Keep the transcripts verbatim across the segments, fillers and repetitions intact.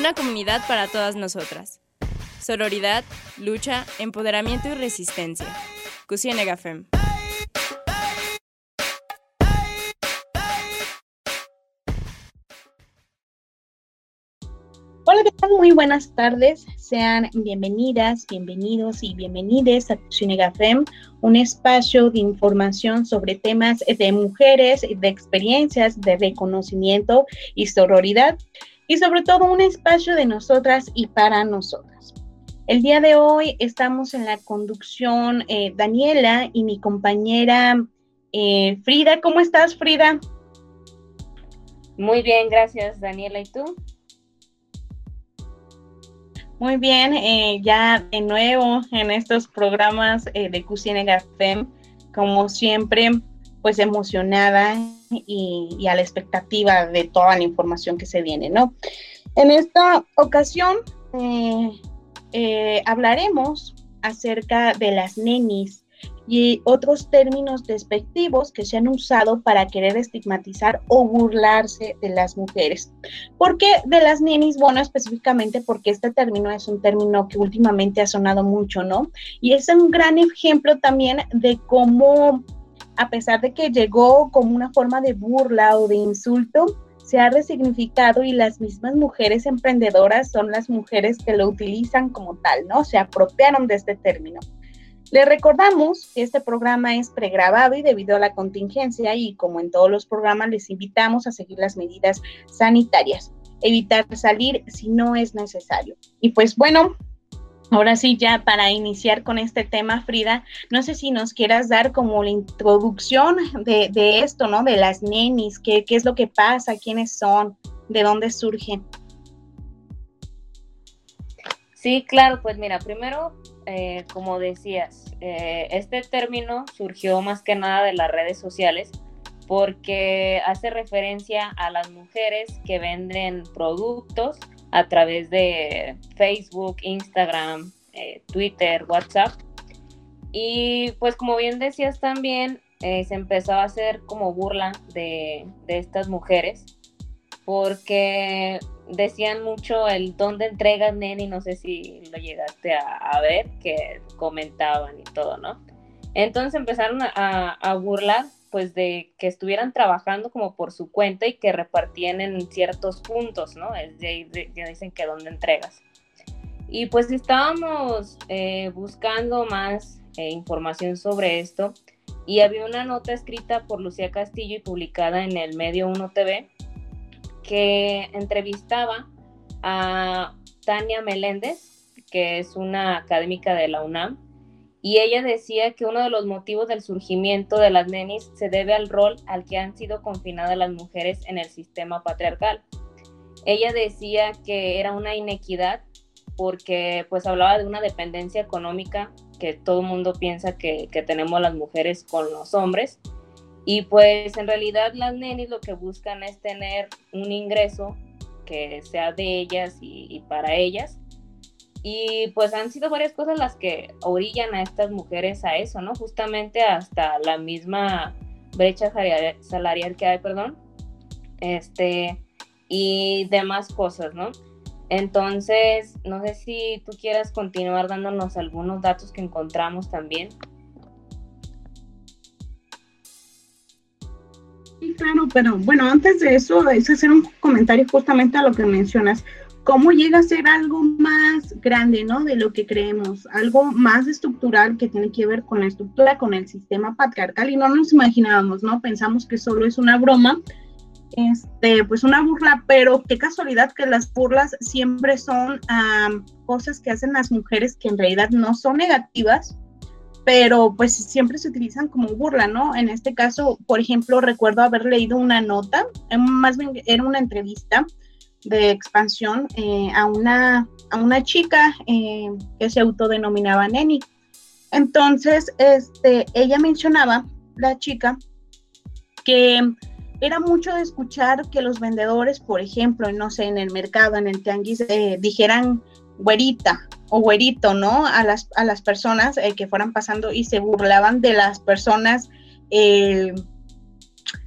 Una comunidad para todas nosotras. Sororidad, lucha, empoderamiento y resistencia. Cusienega Fem. Hola, ¿qué tal? Muy buenas tardes. Sean bienvenidas, bienvenidos y bienvenides a Cusienega Fem, un espacio de información sobre temas de mujeres, de experiencias, de reconocimiento y sororidad, y sobre todo un espacio de nosotras y para nosotras. El día de hoy estamos en la conducción eh, Daniela y mi compañera eh, Frida. ¿Cómo estás, Frida? Muy bien, gracias, Daniela. ¿Y tú? Muy bien, eh, ya de nuevo en estos programas eh, de Cusienega Fem, como siempre, pues emocionada y, y a la expectativa de toda la información que se viene, ¿no? En esta ocasión eh, eh, hablaremos acerca de las nenis y otros términos despectivos que se han usado para querer estigmatizar o burlarse de las mujeres. ¿Por qué de las nenis? Bueno, específicamente porque este término es un término que últimamente ha sonado mucho, ¿no? Y es un gran ejemplo también de cómo, a pesar de que llegó como una forma de burla o de insulto, se ha resignificado y las mismas mujeres emprendedoras son las mujeres que lo utilizan como tal, ¿no? Se apropiaron de este término. Les recordamos que este programa es pregrabado y debido a la contingencia y como en todos los programas les invitamos a seguir las medidas sanitarias, evitar salir si no es necesario. Y pues bueno, ahora sí ya para iniciar con este tema, Frida, no sé si nos quieras dar como la introducción de, de esto, ¿no? De las nenis, qué, qué es lo que pasa, quiénes son, de dónde surgen. Sí, claro, pues mira, primero, eh, como decías, eh, este término surgió más que nada de las redes sociales porque hace referencia a las mujeres que venden productos a través de Facebook, Instagram, eh, Twitter, WhatsApp. Y pues como bien decías también, eh, se empezó a hacer como burla de, de estas mujeres porque decían mucho el dónde entregas, neni, no sé si lo llegaste a, a ver, que comentaban y todo, ¿no? Entonces empezaron a, a burlar, pues, de que estuvieran trabajando como por su cuenta y que repartían en ciertos puntos, ¿no? Es de ahí ya dicen que dónde entregas. Y pues estábamos eh, buscando más eh, información sobre esto y había una nota escrita por Lucía Castillo y publicada en el medio uno T V que entrevistaba a Tania Meléndez, que es una académica de la UNAM, y ella decía que uno de los motivos del surgimiento de las nenis se debe al rol al que han sido confinadas las mujeres en el sistema patriarcal. Ella decía que era una inequidad porque pues hablaba de una dependencia económica que todo el mundo piensa que, que tenemos las mujeres con los hombres. Y pues en realidad las nenis lo que buscan es tener un ingreso que sea de ellas y, y para ellas. Y pues han sido varias cosas las que orillan a estas mujeres a eso, ¿no? Justamente hasta la misma brecha salarial que hay, perdón, este, y demás cosas, ¿no? Entonces, no sé si tú quieras continuar dándonos algunos datos que encontramos también. Sí, claro, pero bueno, antes de eso, es hacer un comentario justamente a lo que mencionas. ¿Cómo llega a ser algo más grande, ¿no? De lo que creemos, algo más estructural que tiene que ver con la estructura, con el sistema patriarcal, y no nos imaginábamos, ¿no? Pensamos que solo es una broma, este, pues una burla, pero qué casualidad que las burlas siempre son um, cosas que hacen las mujeres que en realidad no son negativas, pero pues siempre se utilizan como burla, ¿no? En este caso, por ejemplo, recuerdo haber leído una nota, más bien era una entrevista de Expansión eh, a, una, a una chica eh, que se autodenominaba Neni. Entonces, este, ella mencionaba, la chica, que era mucho de escuchar que los vendedores, por ejemplo, no sé, en el mercado, en el tianguis, eh, dijeran güerita o güerito, ¿no? A las, a las personas eh, que fueran pasando y se burlaban de las personas eh,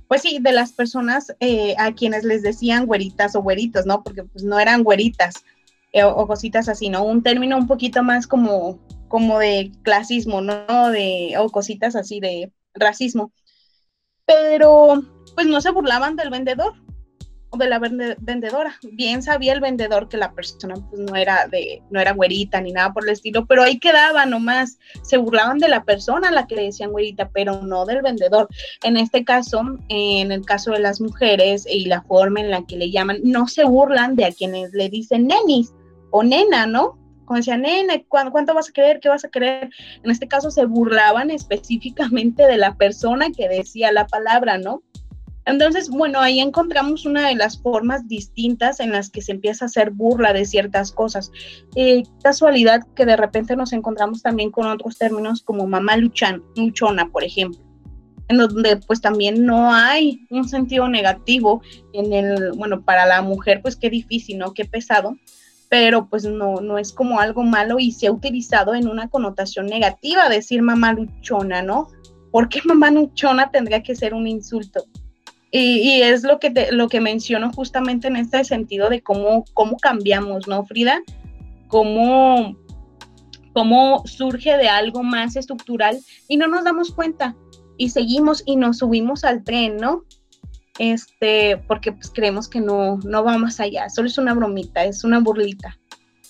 pues sí, de las personas eh, a quienes les decían güeritas o güeritos, ¿no? Porque pues no eran güeritas eh, o, o cositas así, ¿no? Un término un poquito más como, como de clasismo, ¿no? De, o cositas así de racismo. Pero pues no se burlaban del vendedor o de la vende- vendedora. Bien sabía el vendedor que la persona pues no era de, no era güerita ni nada por el estilo, pero ahí quedaba nomás. Se burlaban de la persona a la que le decían güerita, pero no del vendedor. En este caso, en el caso de las mujeres y la forma en la que le llaman, no se burlan de a quienes le dicen nenis o nena, ¿no? Como decían, nena, ¿cuánto, ¿cuánto vas a querer? ¿Qué vas a querer? En este caso se burlaban específicamente de la persona que decía la palabra, ¿no? Entonces, bueno, ahí encontramos una de las formas distintas en las que se empieza a hacer burla de ciertas cosas. Eh, casualidad que de repente nos encontramos también con otros términos como mamá luchan, luchona, por ejemplo, en donde pues también no hay un sentido negativo en el, bueno, para la mujer pues qué difícil, ¿no? Qué pesado, pero pues no, no es como algo malo y se ha utilizado en una connotación negativa decir mamá luchona, ¿no? ¿Por qué mamá luchona tendría que ser un insulto? Y, y es lo que, te, lo que menciono justamente en este sentido de cómo, cómo cambiamos, ¿no, Frida? Cómo, cómo surge de algo más estructural y no nos damos cuenta y seguimos y nos subimos al tren, ¿no? Este, porque pues creemos que no, no va más allá, solo es una bromita, es una burlita.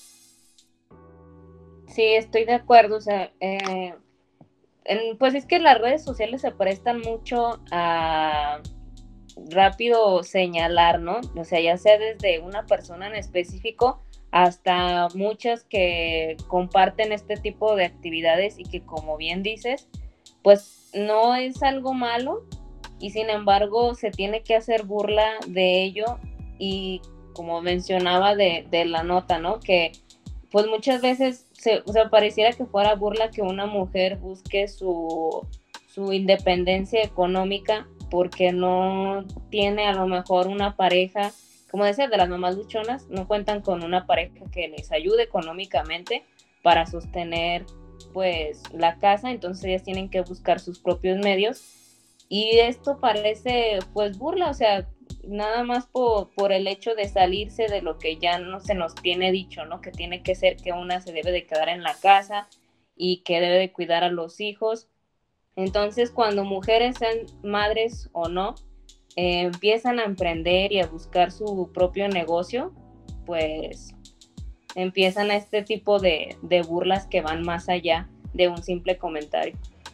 Sí, estoy de acuerdo, o sea, eh, en, pues es que las redes sociales se prestan mucho a rápido señalar, ¿no? O sea, ya sea desde una persona en específico hasta muchas que comparten este tipo de actividades y que, como bien dices, pues no es algo malo y sin embargo se tiene que hacer burla de ello y como mencionaba de, de la nota, ¿no? Que pues muchas veces se, o sea, pareciera que fuera burla que una mujer busque su, su independencia económica porque no tiene a lo mejor una pareja, como decía, de las mamás luchonas, no cuentan con una pareja que les ayude económicamente para sostener pues la casa, entonces ellas tienen que buscar sus propios medios y esto parece pues burla, o sea, nada más por, por el hecho de salirse de lo que ya no se nos tiene dicho, ¿no? Que tiene que ser que una se debe de quedar en la casa y que debe de cuidar a los hijos. Entonces, cuando mujeres sean madres o no, eh, empiezan a emprender y a buscar su propio negocio, pues empiezan a este tipo de, de burlas que van más allá de un simple comentario.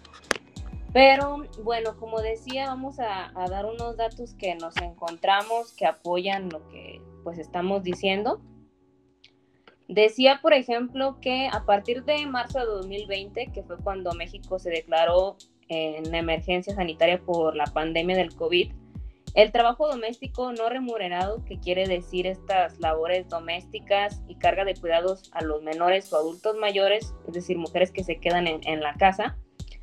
Pero bueno, como decía, vamos a, a dar unos datos que nos encontramos que apoyan lo que pues estamos diciendo. Decía, por ejemplo, que a partir de marzo de dos mil veinte, que fue cuando México se declaró en emergencia sanitaria por la pandemia del COVID, el trabajo doméstico no remunerado, que quiere decir estas labores domésticas y carga de cuidados a los menores o adultos mayores, es decir, mujeres que se quedan en, en la casa,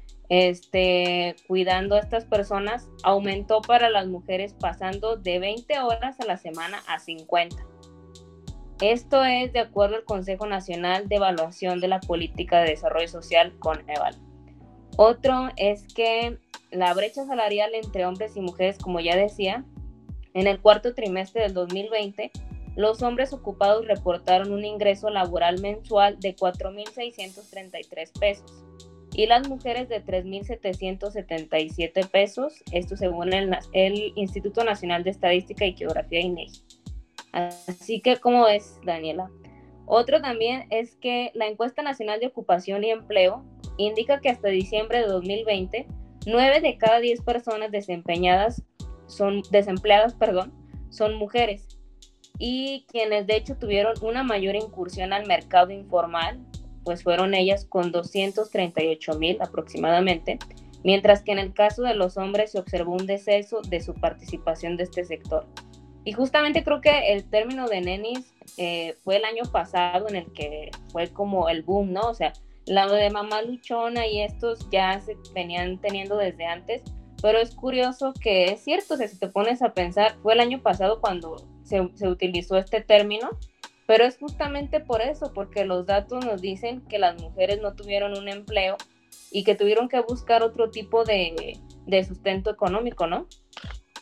este, cuidando a estas personas, aumentó para las mujeres pasando de veinte horas a la semana a cincuenta. Esto es de acuerdo al Consejo Nacional de Evaluación de la Política de Desarrollo Social, Coneval. Otro es que la brecha salarial entre hombres y mujeres, como ya decía, en el cuarto trimestre del dos mil veinte, los hombres ocupados reportaron un ingreso laboral mensual de cuatro mil seiscientos treinta y tres pesos y las mujeres de tres mil setecientos setenta y siete pesos, esto según el, el Instituto Nacional de Estadística y Geografía, INEGI. Así que, ¿cómo es, Daniela? Otro también es que la Encuesta Nacional de Ocupación y Empleo indica que hasta diciembre de dos mil veinte, nueve de cada diez personas desempeñadas son, desempleadas perdón, son mujeres, y quienes de hecho tuvieron una mayor incursión al mercado informal, pues fueron ellas con doscientos treinta y ocho mil aproximadamente, mientras que en el caso de los hombres se observó un descenso de su participación de este sector. Y justamente creo que el término de nenis eh, fue el año pasado en el que fue como el boom, ¿no? O sea, la de mamá luchona y estos ya se venían teniendo desde antes, pero es curioso que es cierto, o sea, si te pones a pensar, fue el año pasado cuando se, se utilizó este término, pero es justamente por eso, porque los datos nos dicen que las mujeres no tuvieron un empleo y que tuvieron que buscar otro tipo de, de sustento económico, ¿no?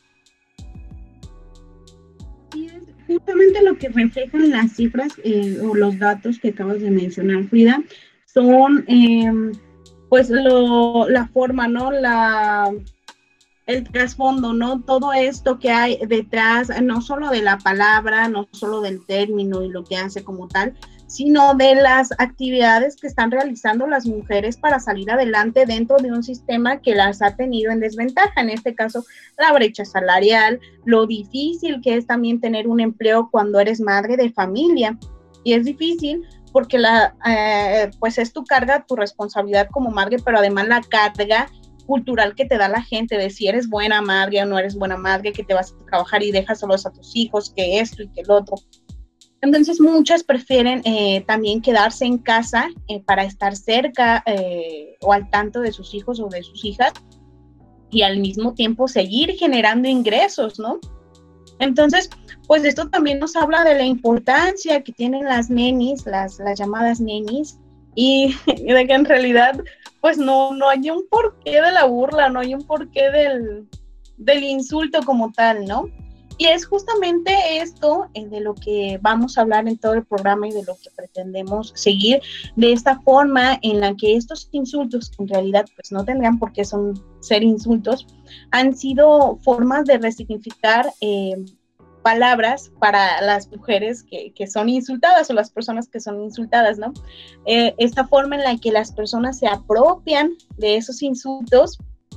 justamente lo que reflejan las cifras eh, o los datos que acabas de mencionar, Frida, son eh, pues lo, la forma, ¿no? La, el trasfondo, ¿no? Todo esto que hay detrás, no solo de la palabra, no solo del término y lo que hace como tal, sino de las actividades que están realizando las mujeres para salir adelante dentro de un sistema que las ha tenido en desventaja, en este caso la brecha salarial, lo difícil que es también tener un empleo cuando eres madre de familia, y es difícil porque la, eh, pues es tu carga, tu responsabilidad como madre, pero además la carga cultural que te da la gente de si eres buena madre o no eres buena madre, que te vas a trabajar y dejas solos a tus hijos, que esto y que el otro. Entonces muchas prefieren eh, también quedarse en casa eh, para estar cerca eh, o al tanto de sus hijos o de sus hijas y al mismo tiempo seguir generando ingresos, ¿no? Entonces, pues esto también nos habla de la importancia que tienen las nenis, las, las llamadas nenis, y de que en realidad pues no, no hay un porqué de la burla, no hay un porqué del, del insulto como tal, ¿no? Y es justamente esto eh, de lo que vamos a hablar en todo el programa y de lo que pretendemos seguir, de esta forma en la que estos insultos, que en realidad pues no tendrían por qué son, ser insultos, han sido formas de resignificar eh, palabras para las mujeres que, que son insultadas o las personas que son insultadas, ¿no? Eh, esta forma en la que las personas se apropian de esos insultos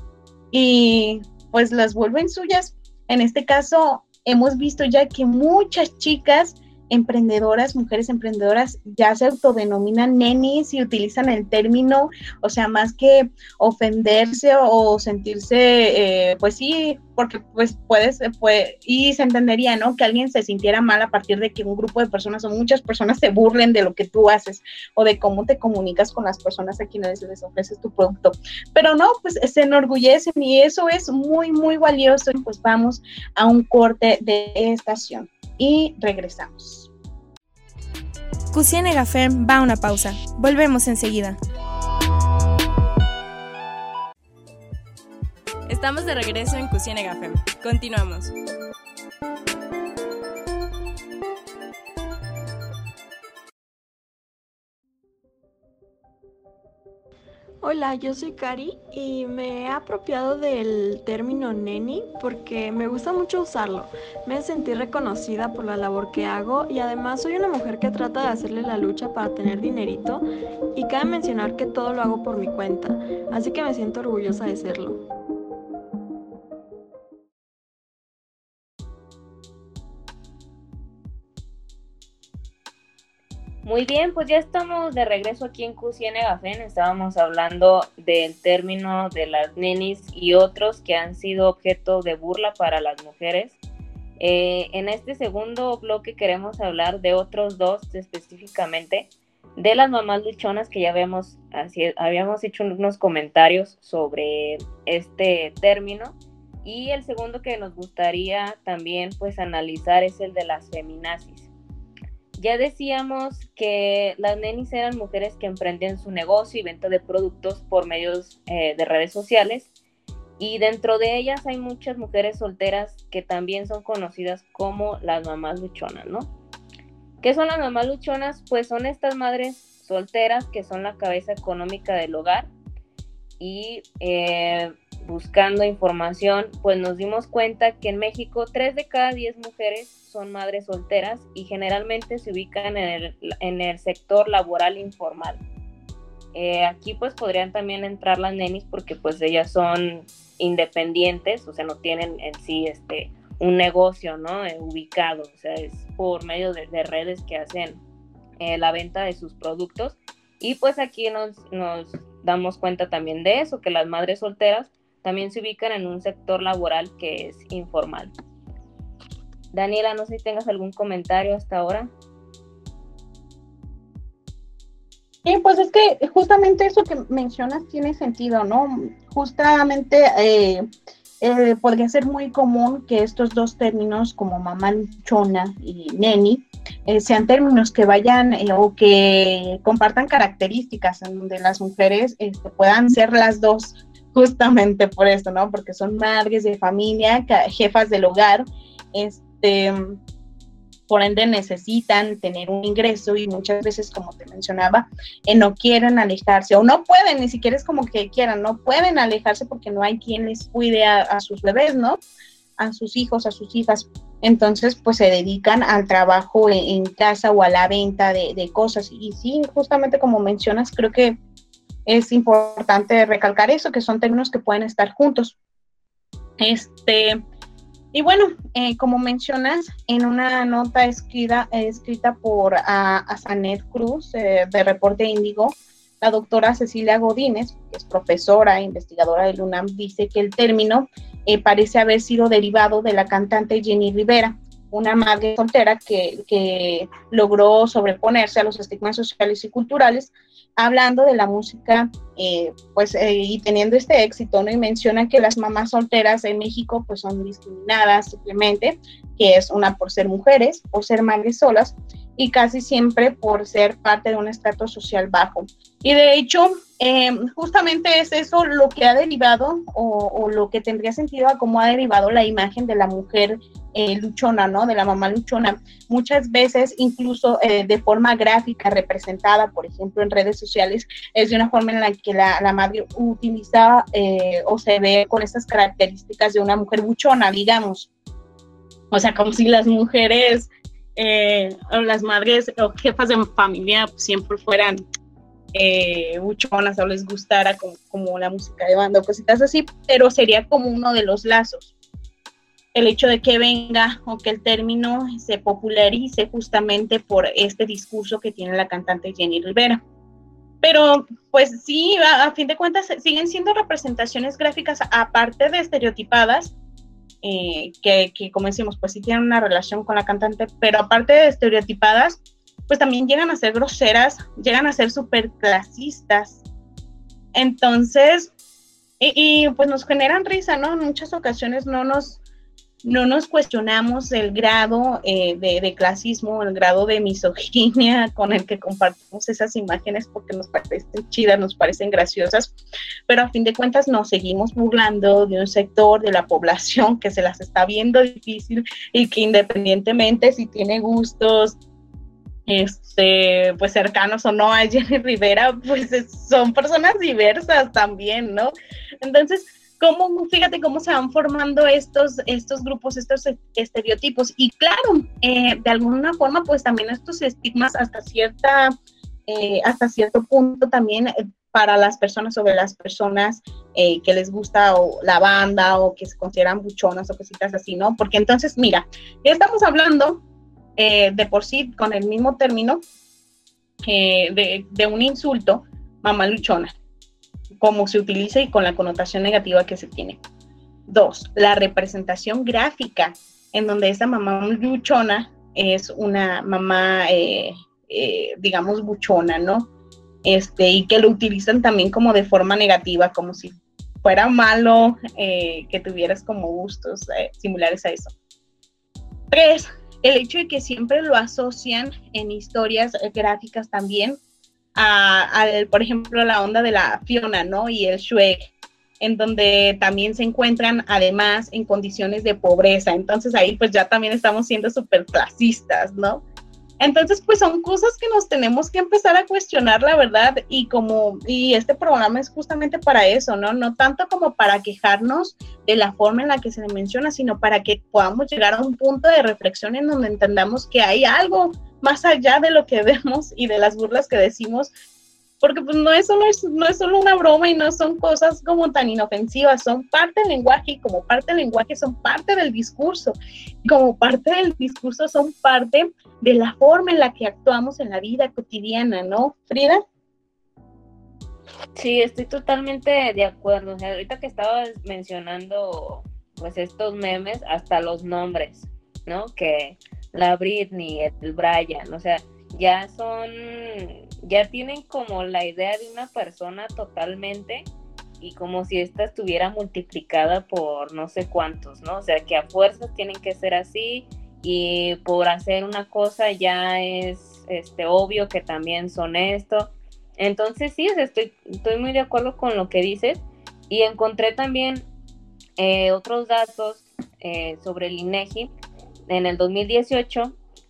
y pues las vuelven suyas. En este caso, hemos visto ya que muchas chicas emprendedoras, mujeres emprendedoras, ya se autodenominan nenis y utilizan el término, o sea, más que ofenderse o sentirse, eh, pues sí, porque pues puedes, puede, y se entendería, ¿no? Que alguien se sintiera mal a partir de que un grupo de personas o muchas personas se burlen de lo que tú haces o de cómo te comunicas con las personas a quienes les ofreces tu producto. Pero no, pues se enorgullecen y eso es muy, muy valioso. Pues vamos a un corte de estación y regresamos. Q C N G A F E M va a una pausa. Volvemos enseguida. Estamos de regreso en Q C N G A F E M. Continuamos. Hola, yo soy Cari y me he apropiado del término neni porque me gusta mucho usarlo. Me sentí reconocida por la labor que hago y además soy una mujer que trata de hacerle la lucha para tener dinerito y cabe mencionar que todo lo hago por mi cuenta, así que me siento orgullosa de serlo. Muy bien, pues ya estamos de regreso aquí en Q C N G A F E M. Estábamos hablando del término de las nenis y otros que han sido objeto de burla para las mujeres. Eh, en este segundo bloque queremos hablar de otros dos específicamente, de las mamás luchonas, que ya habíamos, así, habíamos hecho unos comentarios sobre este término. Y el segundo que nos gustaría también pues analizar es el de las feminazis. Ya decíamos que las nenis eran mujeres que emprendían su negocio y venta de productos por medios eh, de redes sociales, y dentro de ellas hay muchas mujeres solteras que también son conocidas como las mamás luchonas, ¿no? ¿Qué son las mamás luchonas? Pues son estas madres solteras que son la cabeza económica del hogar, y eh, buscando información, pues nos dimos cuenta que en México tres de cada diez mujeres son madres solteras y generalmente se ubican en el, en el sector laboral informal. Eh, aquí pues podrían también entrar las nenis porque pues ellas son independientes, o sea, no tienen en sí este, un negocio, ¿no? Eh, ubicado, o sea, es por medio de, de redes que hacen eh, la venta de sus productos. Y pues aquí nos, nos damos cuenta también de eso, que las madres solteras también se ubican en un sector laboral que es informal. Daniela, no sé si tengas algún comentario hasta ahora. Sí, pues es que justamente eso que mencionas tiene sentido, ¿no? Justamente eh, eh, podría ser muy común que estos dos términos como mamá luchona y neni eh, sean términos que vayan eh, o que compartan características en donde las mujeres este, puedan ser las dos, justamente por esto, ¿no? Porque son madres de familia, jefas del hogar, este... por ende necesitan tener un ingreso y muchas veces, como te mencionaba, eh, no quieren alejarse o no pueden, ni siquiera es como que quieran, no pueden alejarse porque no hay quien les cuide a, a sus bebés, ¿no? A sus hijos, a sus hijas. Entonces, pues se dedican al trabajo en, en casa o a la venta de, de cosas. Y sí, justamente como mencionas, creo que es importante recalcar eso, que son términos que pueden estar juntos. Este, y bueno, eh, como mencionas, en una nota escrita, eh, escrita por a, a Sanet Cruz, eh, de Reporte Índigo, la doctora Cecilia Godínez, que es profesora e investigadora del UNAM, dice que el término eh, parece haber sido derivado de la cantante Jenny Rivera, una madre soltera que, que logró sobreponerse a los estigmas sociales y culturales, hablando de la música, eh, pues, eh, y teniendo este éxito, ¿no? Y menciona que las mamás solteras en México, pues, son discriminadas simplemente, que es una por ser mujeres, por ser madres solas, y casi siempre por ser parte de un estrato social bajo. Y de hecho, eh, justamente es eso lo que ha derivado, o, o lo que tendría sentido a cómo ha derivado la imagen de la mujer eh, luchona, ¿no? De la mamá luchona. Muchas veces, incluso eh, de forma gráfica, representada, por ejemplo, en redes sociales, es de una forma en la que la, la madre utiliza eh, o se ve con estas características de una mujer buchona, digamos. O sea, como si las mujeres... Eh, o las madres o jefas de familia siempre fueran eh, buchonas o les gustara como, como la música de banda o cositas así, pero sería como uno de los lazos el hecho de que venga o que el término se popularice justamente por este discurso que tiene la cantante Jenny Rivera. Pero pues sí, a, a fin de cuentas siguen siendo representaciones gráficas aparte de estereotipadas. Eh, que, que como decimos, pues sí tienen una relación con la cantante, pero aparte de estereotipadas, pues también llegan a ser groseras, llegan a ser súper clasistas. Entonces, y, y pues nos generan risa, ¿no? En muchas ocasiones no nos, no nos cuestionamos el grado eh, de, de clasismo, el grado de misoginia con el que compartimos esas imágenes porque nos parecen chidas, nos parecen graciosas, pero a fin de cuentas nos seguimos burlando de un sector de la población que se las está viendo difícil y que independientemente si tiene gustos este, pues cercanos o no a Jenny Rivera, pues es, son personas diversas también, ¿no? Entonces, cómo, fíjate cómo se van formando estos, estos grupos, estos estereotipos. Y claro, eh, de alguna forma, pues también estos estigmas hasta cierta, eh, hasta cierto punto también eh, para las personas, sobre las personas eh, que les gusta o la banda o que se consideran buchonas o cositas así, ¿no? Porque entonces, mira, ya estamos hablando eh, de por sí con el mismo término eh, de, de un insulto, mamá luchona, cómo se utiliza y con la connotación negativa que se tiene. Dos, la representación gráfica, en donde esa mamá luchona es una mamá, eh, eh, digamos, buchona, ¿no? Este, y que lo utilizan también como de forma negativa, como si fuera malo eh, que tuvieras como gustos eh, similares a eso. Tres, el hecho de que siempre lo asocian en historias gráficas también, A, a, por ejemplo, la onda de la Fiona, ¿no? Y el Shrek, en donde también se encuentran además en condiciones de pobreza. Entonces ahí pues ya también estamos siendo súper clasistas, ¿no? Entonces pues son cosas que nos tenemos que empezar a cuestionar, la verdad, y como, y este programa es justamente para eso, ¿no? No tanto como para quejarnos de la forma en la que se le menciona, sino para que podamos llegar a un punto de reflexión en donde entendamos que hay algo más allá de lo que vemos y de las burlas que decimos, porque pues no es solo, no es solo una broma y no son cosas como tan inofensivas, son parte del lenguaje y como parte del lenguaje son parte del discurso, y como parte del discurso son parte de la forma en la que actuamos en la vida cotidiana, ¿no, Frida? Sí, estoy totalmente de acuerdo. O sea, ahorita que estabas mencionando pues estos memes, hasta los nombres, ¿no? Que la Britney, el Brian, o sea, ya son, ya tienen como la idea de una persona totalmente y como si esta estuviera multiplicada por no sé cuántos, ¿no? O sea, que a fuerzas tienen que ser así y por hacer una cosa ya es este obvio que también son esto. Entonces sí, o sea, estoy, estoy muy de acuerdo con lo que dices y encontré también eh, otros datos eh, sobre el INEGI. En el dos mil dieciocho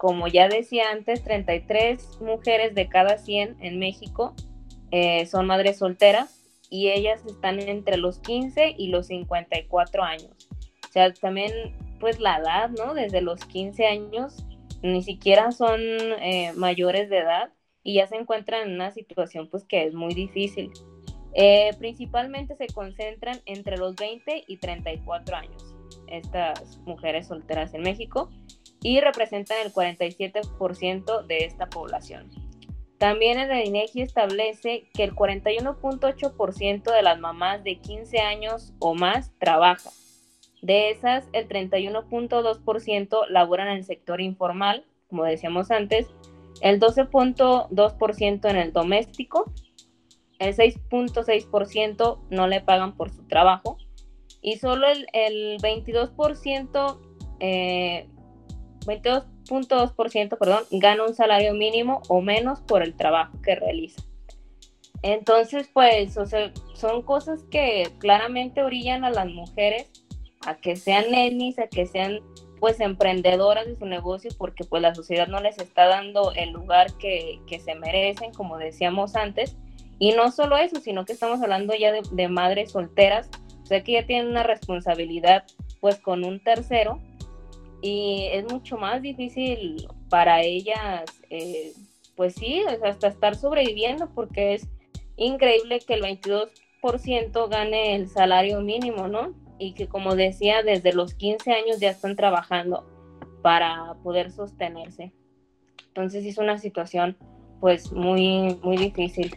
como ya decía antes, treinta y tres mujeres de cada cien en México eh, son madres solteras, y ellas están entre los quince y los cincuenta y cuatro años. O sea, también pues la edad, ¿no? Desde los quince años ni siquiera son eh, mayores de edad y ya se encuentran en una situación pues que es muy difícil. Eh, principalmente se concentran entre los veinte y treinta y cuatro años estas mujeres solteras en México, y representan el cuarenta y siete por ciento de esta población. También el INEGI establece que el cuarenta y uno punto ocho por ciento de las mamás de quince años o más trabaja. De esas, el treinta y uno punto dos por ciento laboran en el sector informal, como decíamos antes, el doce punto dos por ciento en el doméstico, el seis punto seis por ciento no le pagan por su trabajo, y solo el, el veintidós por ciento, eh, veintidós punto dos por ciento perdón, gana un salario mínimo o menos por el trabajo que realiza. Entonces, pues, o sea, son cosas que claramente orillan a las mujeres a que sean nenis, a que sean, pues, emprendedoras de su negocio, porque, pues, la sociedad no les está dando el lugar que, que se merecen, como decíamos antes. Y no solo eso, sino que estamos hablando ya de, de madres solteras, o sea, que ya tienen una responsabilidad, pues, con un tercero, y es mucho más difícil para ellas, eh, pues sí, o sea, hasta estar sobreviviendo, porque es increíble que el veintidós por ciento gane el salario mínimo, ¿no? Y que, como decía, desde los quince años ya están trabajando para poder sostenerse. Entonces es una situación pues muy, muy difícil.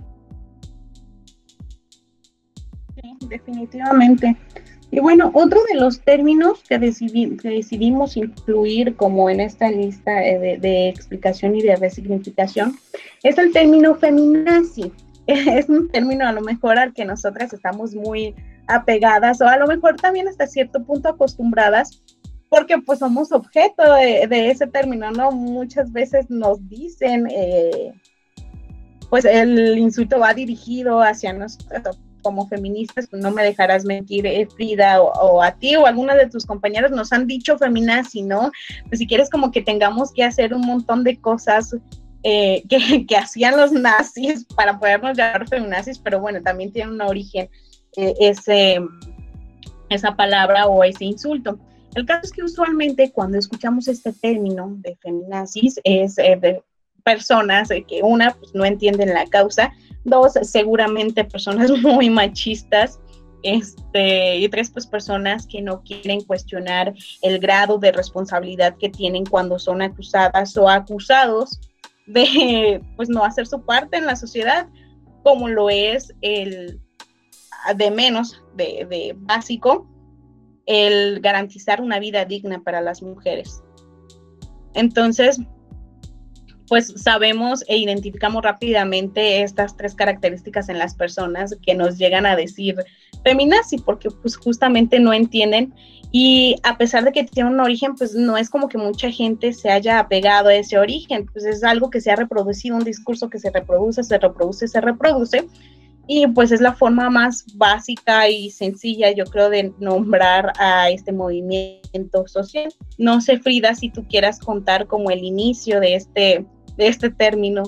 Sí, definitivamente. Y bueno, otro de los términos que, decidí, que decidimos incluir como en esta lista de, de explicación y de resignificación es el término feminazi. Es un término a lo mejor al que nosotras estamos muy apegadas, o a lo mejor también hasta cierto punto acostumbradas, porque pues somos objeto de, de ese término, ¿no? Muchas veces nos dicen, eh, pues el insulto va dirigido hacia nosotros como feministas, no me dejarás mentir, eh, Frida, o, o a ti o a alguna de tus compañeras nos han dicho feminazi, ¿no? Pues si quieres como que tengamos que hacer un montón de cosas eh, que, que hacían los nazis para podernos llamar feminazis, pero bueno, también tiene un origen eh, ese, esa palabra o ese insulto. El caso es que usualmente cuando escuchamos este término de feminazis es eh, de personas que una, pues no entienden la causa, dos, seguramente personas muy machistas, este, y tres, pues personas que no quieren cuestionar el grado de responsabilidad que tienen cuando son acusadas o acusados de, pues, no hacer su parte en la sociedad, como lo es el, de menos, de, de básico, el garantizar una vida digna para las mujeres. Entonces, pues sabemos e identificamos rápidamente estas tres características en las personas que nos llegan a decir feminazi, porque pues justamente no entienden, y a pesar de que tiene un origen, pues no es como que mucha gente se haya apegado a ese origen, pues es algo que se ha reproducido, un discurso que se reproduce, se reproduce, se reproduce, y pues es la forma más básica y sencilla, yo creo, de nombrar a este movimiento social. No sé, Frida, si tú quieras contar como el inicio de este, de este término.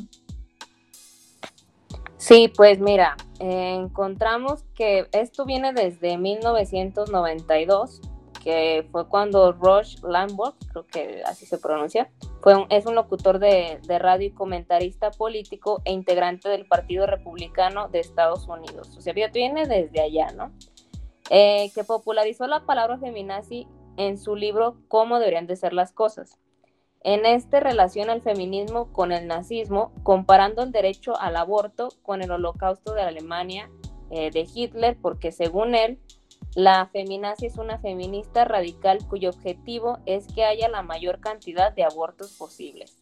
Sí, pues mira, eh, encontramos que esto viene desde mil novecientos noventa y dos, que fue cuando Rush Limbaugh, creo que así se pronuncia, fue un, es un locutor de, de radio y comentarista político e integrante del Partido Republicano de Estados Unidos. O sea, viene desde allá, ¿no? Eh, que popularizó la palabra feminazi en su libro Cómo deberían de ser las cosas. En este relaciona el feminismo con el nazismo, comparando el derecho al aborto con el holocausto de Alemania eh, de Hitler, porque según él, la feminazi es una feminista radical cuyo objetivo es que haya la mayor cantidad de abortos posibles.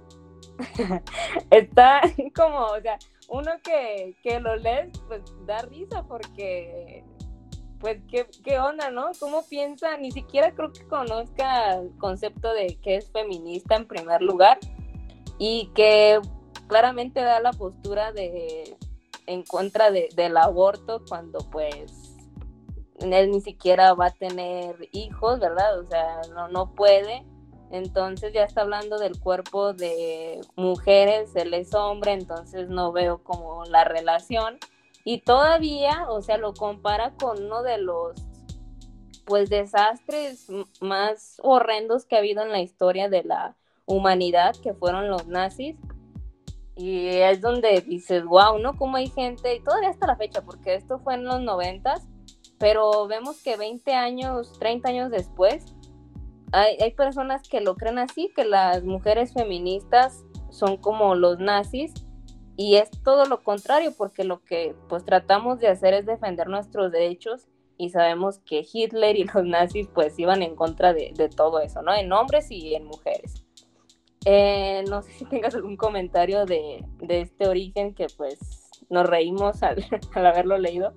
Está como, o sea, uno que, que lo lee, pues da risa porque, pues, ¿qué, qué onda, no? ¿Cómo piensa? Ni siquiera creo que conozca el concepto de que es feminista en primer lugar, y que claramente da la postura de en contra de, del aborto cuando, pues, él ni siquiera va a tener hijos, ¿verdad? O sea, no, no puede. Entonces ya está hablando del cuerpo de mujeres, él es hombre, entonces no veo como la relación. Y todavía, o sea, lo compara con uno de los pues desastres más horrendos que ha habido en la historia de la humanidad, que fueron los nazis. Y es donde dices, wow, ¿no? Cómo hay gente, y todavía hasta la fecha, porque esto fue en los noventas, pero vemos que veinte años, treinta años después, hay, hay personas que lo creen así, que las mujeres feministas son como los nazis, y es todo lo contrario, porque lo que pues tratamos de hacer es defender nuestros derechos, y sabemos que Hitler y los nazis pues iban en contra de, de todo eso, ¿no? En hombres y en mujeres. Eh, no sé si tengas algún comentario de, de este origen que pues nos reímos al, al haberlo leído.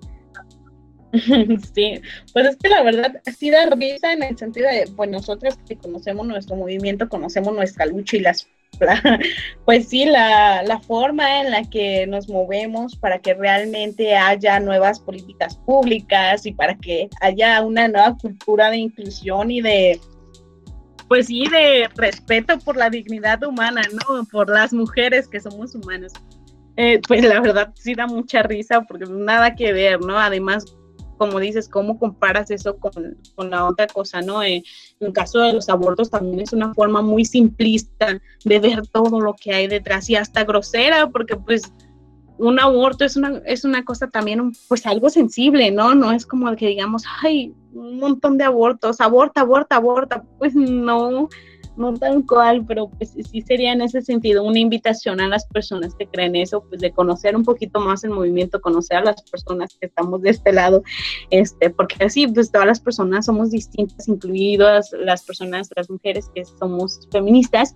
Sí, pues es que la verdad sí da risa en el sentido de, pues nosotros que conocemos nuestro movimiento, conocemos nuestra lucha y las, la, pues sí, la, la forma en la que nos movemos para que realmente haya nuevas políticas públicas y para que haya una nueva cultura de inclusión y de, pues sí, de respeto por la dignidad humana, ¿no? Por las mujeres que somos humanas. Eh, pues la verdad sí da mucha risa porque nada que ver, ¿no? Además, como dices, ¿cómo comparas eso con, con la otra cosa, no? Eh, en el caso de los abortos también es una forma muy simplista de ver todo lo que hay detrás y hasta grosera, porque pues un aborto es una, es una cosa también pues algo sensible, ¿no? No es como que digamos, ay, un montón de abortos, aborta, aborta, aborta, pues no, no tal cual, pero pues sí sería en ese sentido una invitación a las personas que creen eso, pues de conocer un poquito más el movimiento, conocer a las personas que estamos de este lado, este, porque así pues todas las personas somos distintas, incluidas las personas, las mujeres que somos feministas,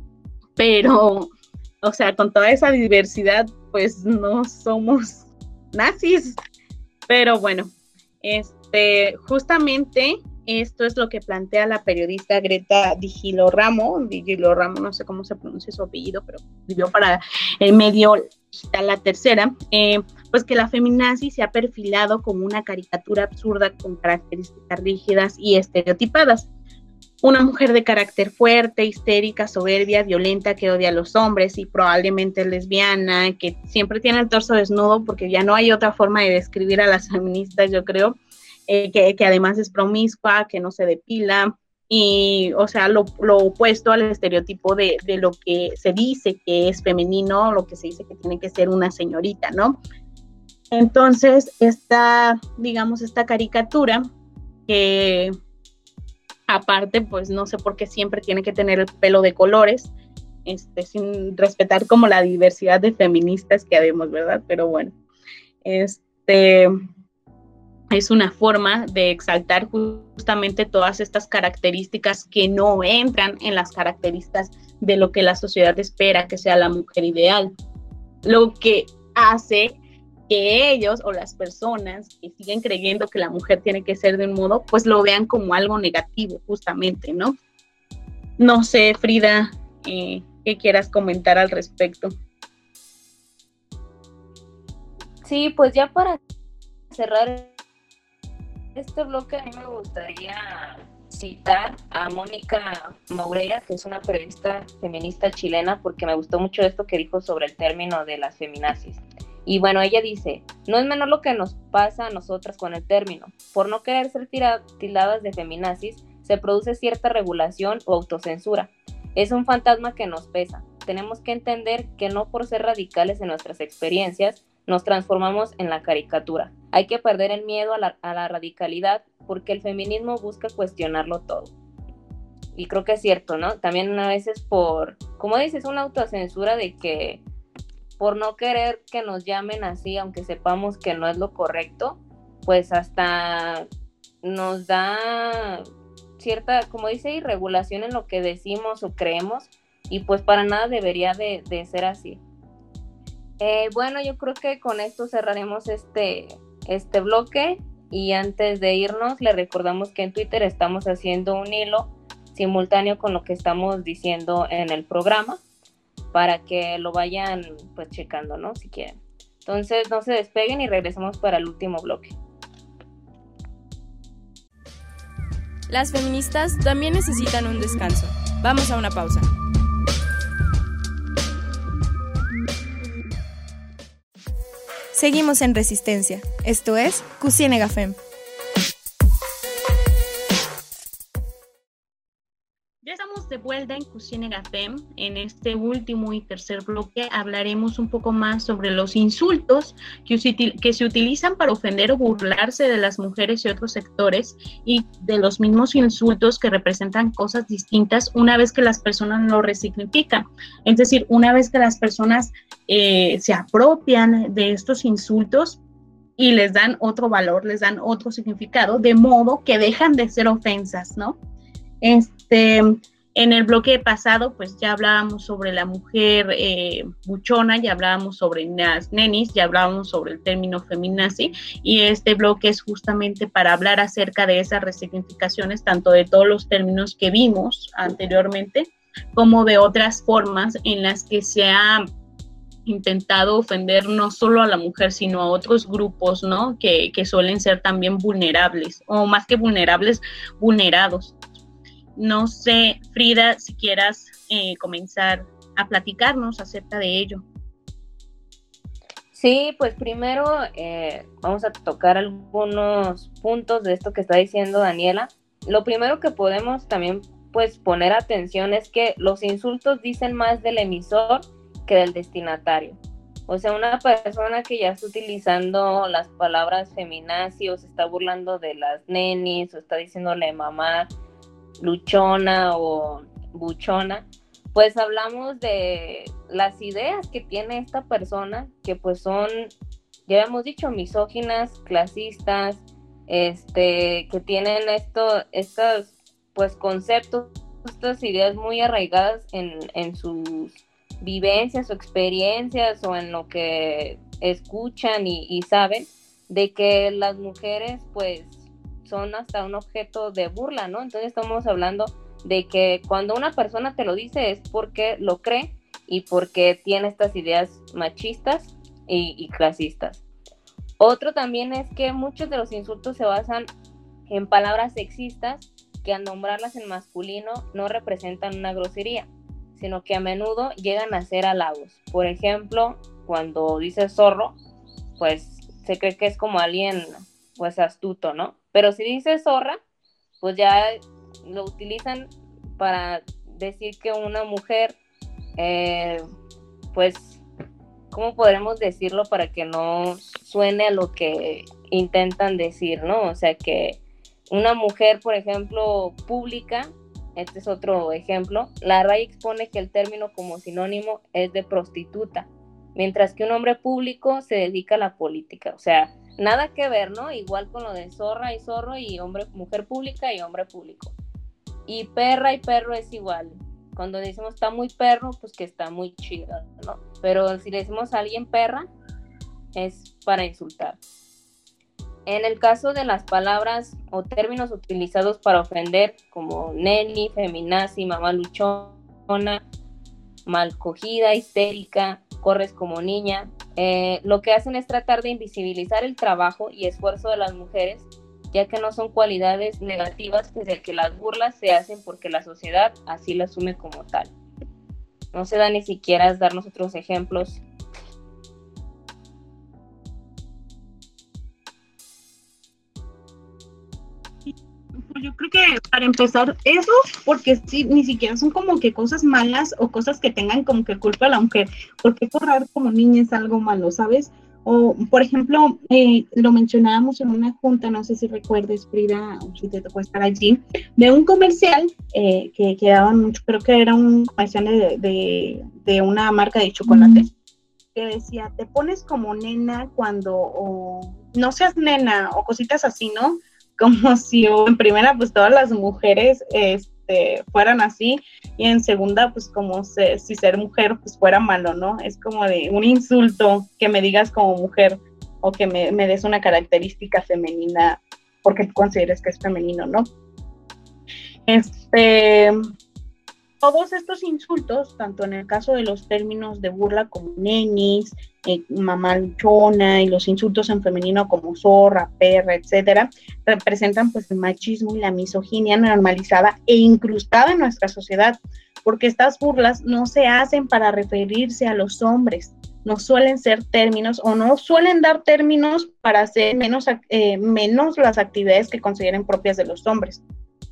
pero, o sea, con toda esa diversidad, pues no somos nazis, pero bueno, este, justamente esto es lo que plantea la periodista Greta Di Girolamo, Di Girolamo, no sé cómo se pronuncia su apellido, pero vivió para el medio digital La Tercera, eh, pues que la feminazi se ha perfilado como una caricatura absurda con características rígidas y estereotipadas. Una mujer de carácter fuerte, histérica, soberbia, violenta, que odia a los hombres y probablemente lesbiana, que siempre tiene el torso desnudo, porque ya no hay otra forma de describir a las feministas, yo creo. Eh, que, que además es promiscua, que no se depila, y, o sea, lo, lo opuesto al estereotipo de, de lo que se dice que es femenino, lo que se dice que tiene que ser una señorita, ¿no? Entonces, esta, digamos, esta caricatura, que aparte, pues no sé por qué siempre tiene que tener el pelo de colores, este, sin respetar como la diversidad de feministas que habemos, ¿verdad? Pero bueno, este... es una forma de exaltar justamente todas estas características que no entran en las características de lo que la sociedad espera que sea la mujer ideal. Lo que hace que ellos o las personas que siguen creyendo que la mujer tiene que ser de un modo, pues lo vean como algo negativo justamente, ¿no? No sé, Frida, eh, ¿qué quieras comentar al respecto? Sí, pues ya para cerrar este bloque, a mí me gustaría citar a Mónica Moreira, que es una periodista feminista chilena, porque me gustó mucho esto que dijo sobre el término de las feminazis. Y bueno, ella dice, no es menor lo que nos pasa a nosotras con el término. Por no querer ser tira- tildadas de feminazis, se produce cierta regulación o autocensura. Es un fantasma que nos pesa. Tenemos que entender que no por ser radicales en nuestras experiencias, nos transformamos en la caricatura. Hay que perder el miedo a la, a la radicalidad, porque el feminismo busca cuestionarlo todo. Y creo que es cierto, ¿no? También a veces por, como dices, una autocensura de que por no querer que nos llamen así, aunque sepamos que no es lo correcto, pues hasta nos da cierta, como dice, irregulación en lo que decimos o creemos, y pues para nada debería de, de ser así. Eh, bueno, yo creo que con esto cerraremos este, este bloque, y antes de irnos le recordamos que en Twitter estamos haciendo un hilo simultáneo con lo que estamos diciendo en el programa, para que lo vayan pues checando, ¿no? Si quieren. Entonces no se despeguen y regresamos para el último bloque. Las feministas también necesitan un descanso. Vamos a una pausa. Seguimos en Resistencia. Esto es Q Ciénega F E M. Ya estamos de vuelta en Q Ciénega F E M. En este último y tercer bloque hablaremos un poco más sobre los insultos que, que se utilizan para ofender o burlarse de las mujeres y otros sectores, y de los mismos insultos que representan cosas distintas una vez que las personas lo resignifican. Es decir, una vez que las personas eh, se apropian de estos insultos y les dan otro valor, les dan otro significado, de modo que dejan de ser ofensas, ¿no? Este, en el bloque pasado, pues ya hablábamos sobre la mujer eh, buchona, ya hablábamos sobre las nenis, ya hablábamos sobre el término feminazi, y este bloque es justamente para hablar acerca de esas resignificaciones, tanto de todos los términos que vimos anteriormente, como de otras formas en las que se ha intentado ofender no solo a la mujer, sino a otros grupos, ¿no? Que, que suelen ser también vulnerables, o más que vulnerables, vulnerados. No sé, Frida, si quieras eh, comenzar a platicarnos acerca de ello. Sí, pues primero eh, vamos a tocar algunos puntos de esto que está diciendo Daniela. Lo primero que podemos también pues poner atención es que los insultos dicen más del emisor que del destinatario. O sea, una persona que ya está utilizando las palabras feminazi, o se está burlando de las nenis, o está diciéndole mamá luchona o buchona, pues hablamos de las ideas que tiene esta persona, que pues son, ya hemos dicho, misóginas, clasistas, este, que tienen esto, estos pues conceptos, estas ideas muy arraigadas en, en sus vivencias o experiencias, o en lo que escuchan y, y saben, de que las mujeres pues son hasta un objeto de burla, ¿no? Entonces estamos hablando de que cuando una persona te lo dice es porque lo cree y porque tiene estas ideas machistas y, y clasistas. Otro también es que muchos de los insultos se basan en palabras sexistas que al nombrarlas en masculino no representan una grosería, sino que a menudo llegan a ser halagos. Por ejemplo, cuando dices zorro, pues se cree que es como alguien pues astuto, ¿no? Pero si dices zorra, pues ya lo utilizan para decir que una mujer, eh, pues, ¿cómo podremos decirlo para que no suene a lo que intentan decir, ¿no? O sea, que una mujer, por ejemplo, pública, este es otro ejemplo, la R A I expone que el término como sinónimo es de prostituta, mientras que un hombre público se dedica a la política. O sea, nada que ver, ¿no? Igual con lo de zorra y zorro, y hombre, mujer pública y hombre público. Y perra y perro es igual. Cuando decimos está muy perro, pues que está muy chido, ¿no? Pero si le decimos a alguien perra, es para insultar. En el caso de las palabras o términos utilizados para ofender, como neni, feminazi, mamá luchona, malcogida, histérica, corres como niña, eh, lo que hacen es tratar de invisibilizar el trabajo y esfuerzo de las mujeres, ya que no son cualidades negativas, desde que las burlas se hacen porque la sociedad así lo asume como tal. No se da ni siquiera darnos otros ejemplos. Yo creo que para empezar eso, porque sí, ni siquiera son como que cosas malas o cosas que tengan como que culpa a la mujer, porque correr como niña es algo malo, ¿sabes? O, por ejemplo, eh, lo mencionábamos en una junta, no sé si recuerdes, Frida, o si te tocó estar allí, de un comercial eh, que, que daban mucho, creo que era un comercial de, de, de una marca de chocolates, que decía, te pones como nena cuando, o no seas nena, o cositas así, ¿no? Como si en primera pues todas las mujeres este, fueran así, y en segunda pues como se, si ser mujer pues fuera malo, ¿no? Es como de un insulto que me digas como mujer, o que me, me des una característica femenina porque tú consideres que es femenino, ¿no? Este, todos estos insultos, tanto en el caso de los términos de burla como nenis, eh, mamá luchona, y los insultos en femenino como zorra, perra, etcétera, representan pues el machismo y la misoginia normalizada e incrustada en nuestra sociedad, porque estas burlas no se hacen para referirse a los hombres, no suelen ser términos o no suelen dar términos para hacer menos, eh, menos las actividades que consideren propias de los hombres.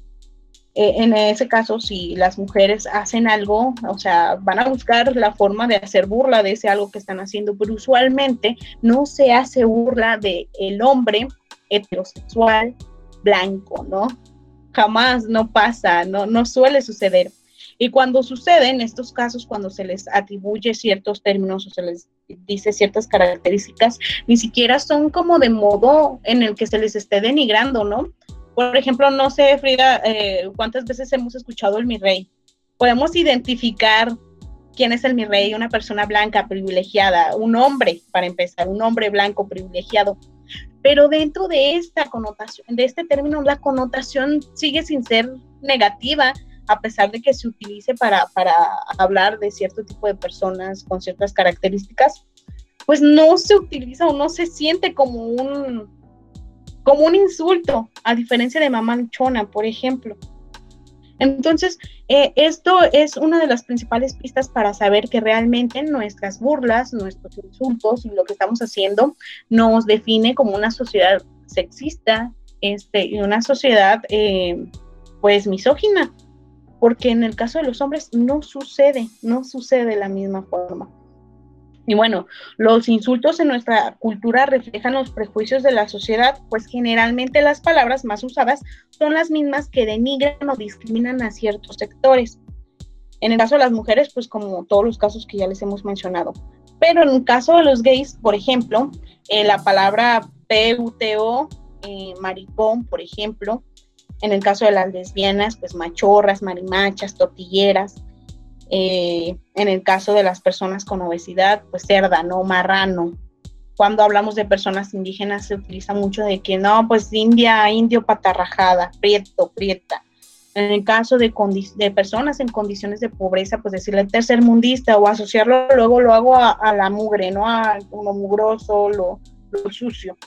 Eh, en ese caso, si las mujeres hacen algo, o sea, van a buscar la forma de hacer burla de ese algo que están haciendo, pero usualmente no se hace burla de el hombre heterosexual blanco, ¿no? Jamás, no pasa, no, no suele suceder. Y cuando sucede, en estos casos, cuando se les atribuye ciertos términos o se les dice ciertas características, ni siquiera son como de modo en el que se les esté denigrando, ¿no? Por ejemplo, no sé, Frida, eh, ¿cuántas veces hemos escuchado el mi rey? Podemos identificar quién es el mi rey, una persona blanca privilegiada, un hombre, para empezar, un hombre blanco privilegiado. Pero dentro de esta connotación, de este término, la connotación sigue sin ser negativa, a pesar de que se utilice para, para hablar de cierto tipo de personas con ciertas características, pues no se utiliza o no se siente como un... como un insulto, a diferencia de mamá luchona, por ejemplo. Entonces, eh, esto es una de las principales pistas para saber que realmente nuestras burlas, nuestros insultos y lo que estamos haciendo nos define como una sociedad sexista este, y una sociedad, eh, pues, misógina, porque en el caso de los hombres no sucede, no sucede de la misma forma. Y bueno, los insultos en nuestra cultura reflejan los prejuicios de la sociedad, pues generalmente las palabras más usadas son las mismas que denigran o discriminan a ciertos sectores. En el caso de las mujeres, pues como todos los casos que ya les hemos mencionado. Pero en el caso de los gays, por ejemplo, eh, la palabra P U T O, eh, maricón, por ejemplo. En el caso de las lesbianas, pues machorras, marimachas, tortilleras. Eh, en el caso de las personas con obesidad, pues cerda, ¿no? Marrano. Cuando hablamos de personas indígenas se utiliza mucho de que no, pues india, indio patarrajada, prieto, prieta. En el caso de, condi- de personas en condiciones de pobreza, pues decirle tercermundista o asociarlo luego lo hago a, a la mugre, ¿no? A lo mugroso, lo, lo sucio.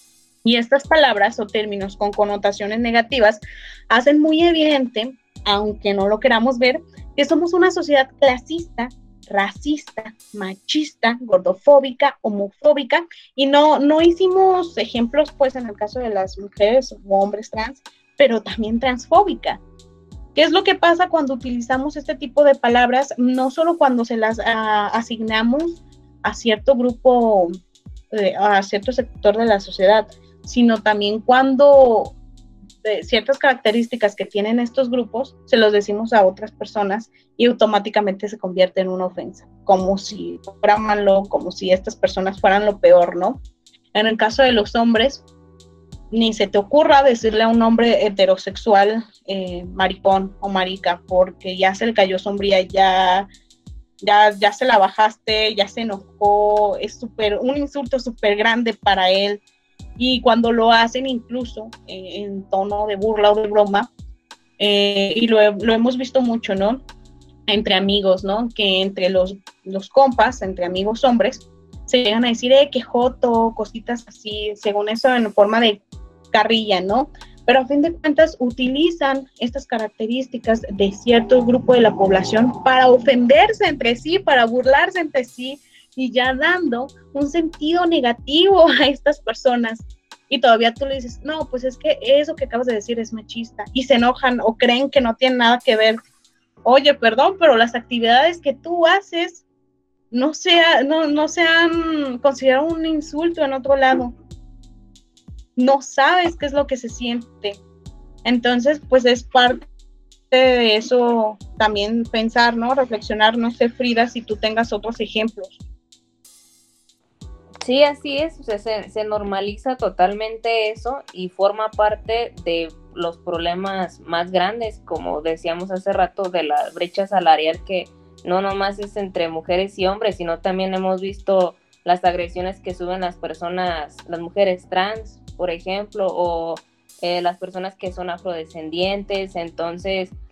Y estas palabras o términos con connotaciones negativas hacen muy evidente, aunque no lo queramos ver, que somos una sociedad clasista, racista, machista, gordofóbica, homofóbica, y no, no hicimos ejemplos, pues, en el caso de las mujeres o hombres trans, pero también transfóbica. ¿Qué es lo que pasa cuando utilizamos este tipo de palabras? No solo cuando se las uh, asignamos a cierto grupo, eh, a cierto sector de la sociedad, sino también cuando de ciertas características que tienen estos grupos, se los decimos a otras personas y automáticamente se convierte en una ofensa, como si fuera malo, como si estas personas fueran lo peor, ¿no? En el caso de los hombres, ni se te ocurra decirle a un hombre heterosexual eh, maricón o marica, porque ya se le cayó sombría, ya, ya, ya se la bajaste, ya se enojó, es súper, un insulto súper grande para él. Y cuando lo hacen incluso eh, en tono de burla o de broma, eh, y lo, lo hemos visto mucho, ¿no? Entre amigos, ¿no? Que entre los, los compas, entre amigos hombres, se llegan a decir, eh, qué joto, cositas así, según eso en forma de carrilla, ¿no? Pero a fin de cuentas utilizan estas características de cierto grupo de la población para ofenderse entre sí, para burlarse entre sí, y ya dando un sentido negativo a estas personas. Y todavía tú le dices, no, pues es que eso que acabas de decir es machista. Y se enojan o creen que no tienen nada que ver. Oye, perdón, pero las actividades que tú haces no se, no, no se han considerado un insulto en otro lado. No sabes qué es lo que se siente. Entonces, pues es parte de eso también pensar, ¿no? Reflexionar, no sé, Frida, si tú tengas otros ejemplos. Sí, así es, o sea, se, se normaliza totalmente eso y forma parte de los problemas más grandes, como decíamos hace rato, de la brecha salarial, que no nomás es entre mujeres y hombres, sino también hemos visto las agresiones que suben las personas, las mujeres trans, por ejemplo, o eh, las personas que son afrodescendientes. Entonces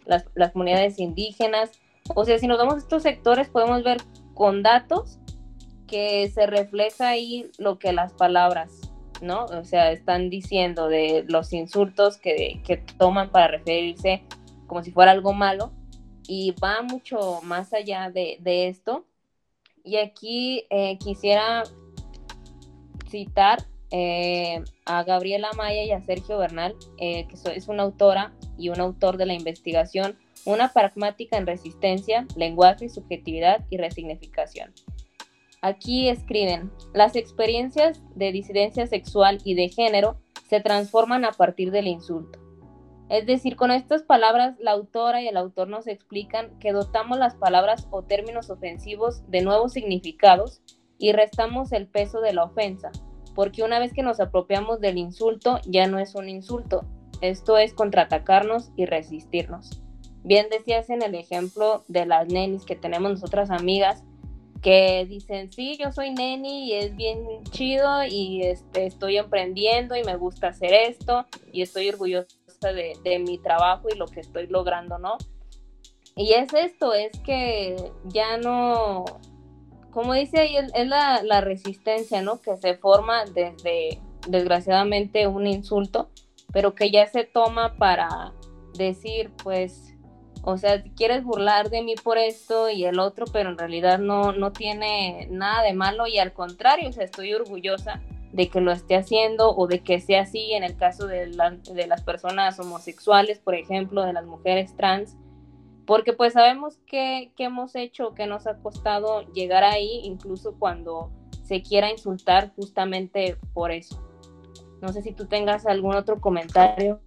las, las comunidades indígenas. O sea, si nos vamos a estos sectores, podemos ver con datos que se refleja ahí lo que las palabras, ¿no? O sea, están diciendo de los insultos que, que toman para referirse como si fuera algo malo, y va mucho más allá de, de esto. Y aquí eh, quisiera citar eh, a Gabriela Maya y a Sergio Bernal, eh, que es una autora y un autor de la investigación Una pragmática en resistencia, lenguaje, subjetividad y resignificación. Aquí escriben: las experiencias de disidencia sexual y de género se transforman a partir del insulto. Es decir, con estas palabras, la autora y el autor nos explican que dotamos las palabras o términos ofensivos de nuevos significados y restamos el peso de la ofensa, porque una vez que nos apropiamos del insulto, ya no es un insulto. Esto es contraatacarnos y resistirnos. Bien decías en el ejemplo de las nenis que tenemos nosotras amigas, que dicen, sí, yo soy neni y es bien chido y este, estoy emprendiendo y me gusta hacer esto y estoy orgullosa de, de mi trabajo y lo que estoy logrando, ¿no? Y es esto, es que ya no, como dice ahí, es, es la, la resistencia, ¿no? Que se forma desde, desgraciadamente, un insulto, pero que ya se toma para decir, pues, o sea, quieres burlar de mí por esto y el otro, pero en realidad no, no tiene nada de malo, y al contrario, o sea, estoy orgullosa de que lo esté haciendo o de que sea así en el caso de, la, de las personas homosexuales, por ejemplo, de las mujeres trans, porque pues sabemos que, que hemos hecho, que nos ha costado llegar ahí, incluso cuando se quiera insultar justamente por eso. No sé si tú tengas algún otro comentario.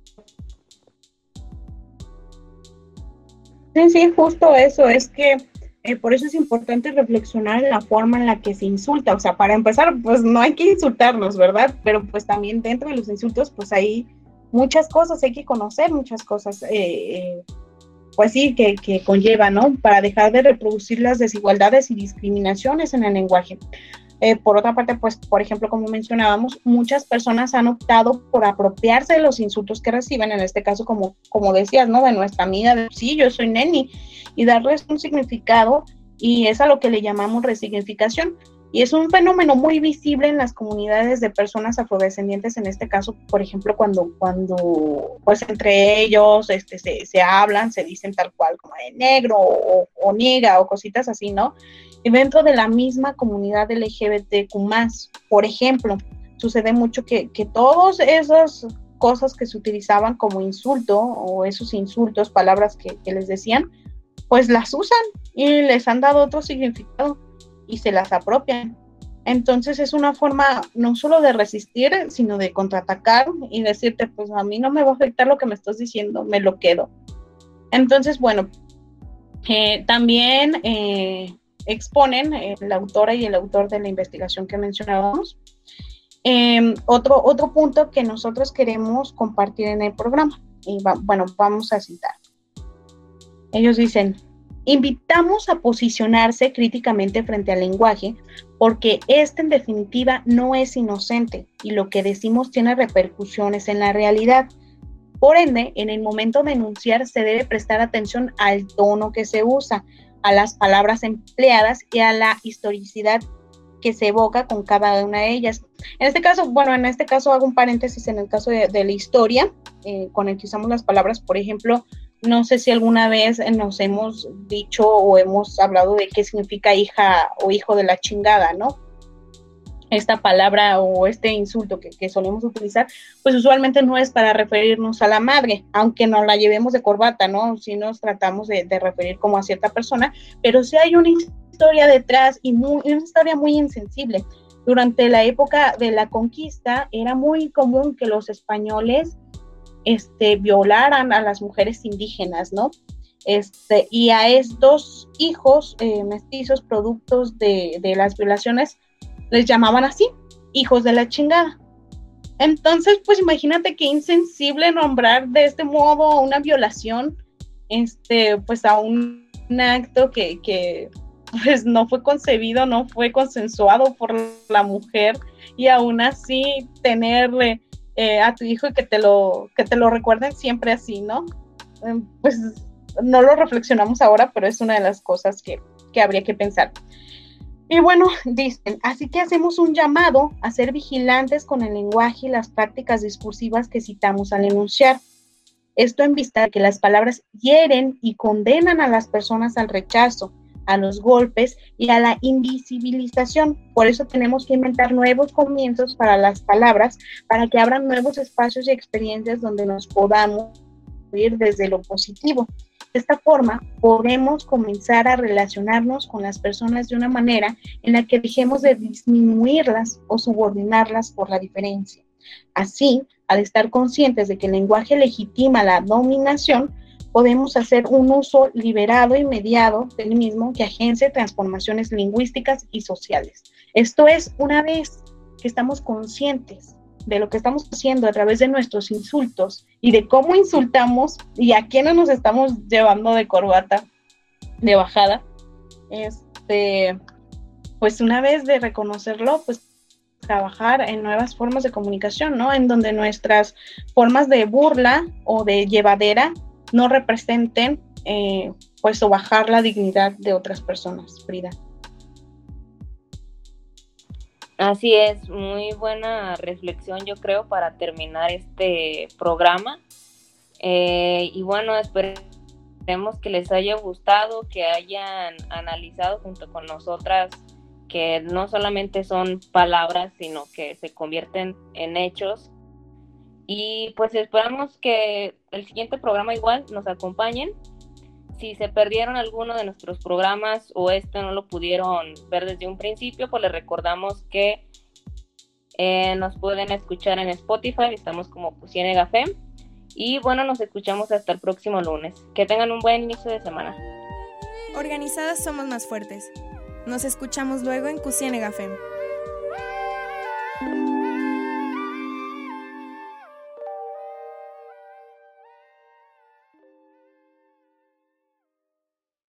Sí, sí, justo eso, es que eh, por eso es importante reflexionar en la forma en la que se insulta. O sea, para empezar, pues no hay que insultarnos, ¿verdad? Pero pues también dentro de los insultos, pues hay muchas cosas, hay que conocer muchas cosas, eh, eh, pues sí, que, que conlleva, ¿no? Para dejar de reproducir las desigualdades y discriminaciones en el lenguaje. Eh, por otra parte, pues, por ejemplo, como mencionábamos, muchas personas han optado por apropiarse de los insultos que reciben, en este caso, como, como decías, ¿no? De nuestra amiga, de sí, yo soy neni, y darles un significado, y es a lo que le llamamos resignificación. Y es un fenómeno muy visible en las comunidades de personas afrodescendientes, en este caso, por ejemplo, cuando, cuando pues, entre ellos este, se, se hablan, se dicen tal cual, como de negro, o, o niga, o cositas así, ¿no? Y dentro de la misma comunidad L G B T Q más, por ejemplo, sucede mucho que, que todas esas cosas que se utilizaban como insulto, o esos insultos, palabras que, que les decían, pues las usan y les han dado otro significado y se las apropian. Entonces es una forma no solo de resistir, sino de contraatacar y decirte, pues a mí no me va a afectar lo que me estás diciendo, me lo quedo. Entonces, bueno, eh, también... Eh, exponen eh, la autora y el autor de la investigación que mencionábamos. Eh, otro, otro punto que nosotros queremos compartir en el programa, y va, bueno, vamos a citar. Ellos dicen, invitamos a posicionarse críticamente frente al lenguaje, porque este en definitiva no es inocente, y lo que decimos tiene repercusiones en la realidad. Por ende, en el momento de enunciar se debe prestar atención al tono que se usa, a las palabras empleadas y a la historicidad que se evoca con cada una de ellas. En este caso, bueno, en este caso hago un paréntesis en el caso de, de la historia, eh, con el que usamos las palabras, por ejemplo, no sé si alguna vez nos hemos dicho o hemos hablado de qué significa hija o hijo de la chingada, ¿no? Esta palabra o este insulto que, que solemos utilizar, pues usualmente no es para referirnos a la madre, aunque nos la llevemos de corbata, ¿no? Si nos tratamos de, de referir como a cierta persona, pero sí hay una historia detrás y muy, una historia muy insensible. Durante la época de la conquista era muy común que los españoles este, violaran a las mujeres indígenas, ¿no? Este, y a estos hijos eh, mestizos, productos de, de las violaciones, les llamaban así, hijos de la chingada. Entonces, pues imagínate qué insensible nombrar de este modo una violación, este, pues a un, un acto que, que pues no fue concebido, no fue consensuado por la mujer, y aún así tenerle eh, a tu hijo y que te lo, que te lo recuerden siempre así, ¿no? Eh, pues no lo reflexionamos ahora, pero es una de las cosas que, que habría que pensar. Y bueno, dicen, así que hacemos un llamado a ser vigilantes con el lenguaje y las prácticas discursivas que citamos al enunciar. Esto en vista de que las palabras hieren y condenan a las personas al rechazo, a los golpes y a la invisibilización. Por eso tenemos que inventar nuevos comienzos para las palabras, para que abran nuevos espacios y experiencias donde nos podamos ir desde lo positivo. De esta forma, podemos comenzar a relacionarnos con las personas de una manera en la que dejemos de disminuirlas o subordinarlas por la diferencia. Así, al estar conscientes de que el lenguaje legitima la dominación, podemos hacer un uso liberado y mediado del mismo que agencie transformaciones lingüísticas y sociales. Esto es, una vez que estamos conscientes de lo que estamos haciendo a través de nuestros insultos y de cómo insultamos y a quiénes nos estamos llevando de corbata, de bajada, este, pues una vez de reconocerlo, pues trabajar en nuevas formas de comunicación, ¿no? En donde nuestras formas de burla o de llevadera no representen, eh, pues, o bajar la dignidad de otras personas, Frida. Así es, muy buena reflexión yo creo para terminar este programa. Eh, y bueno, esperemos que les haya gustado, que hayan analizado junto con nosotras que no solamente son palabras, sino que se convierten en hechos. Y pues esperamos que el siguiente programa igual nos acompañen. Si se perdieron alguno de nuestros programas o este no lo pudieron ver desde un principio, pues les recordamos que eh, nos pueden escuchar en Spotify, estamos como Cusienega F E M. Y bueno, nos escuchamos hasta el próximo lunes. Que tengan un buen inicio de semana. Organizadas somos más fuertes. Nos escuchamos luego en Cusienega F E M.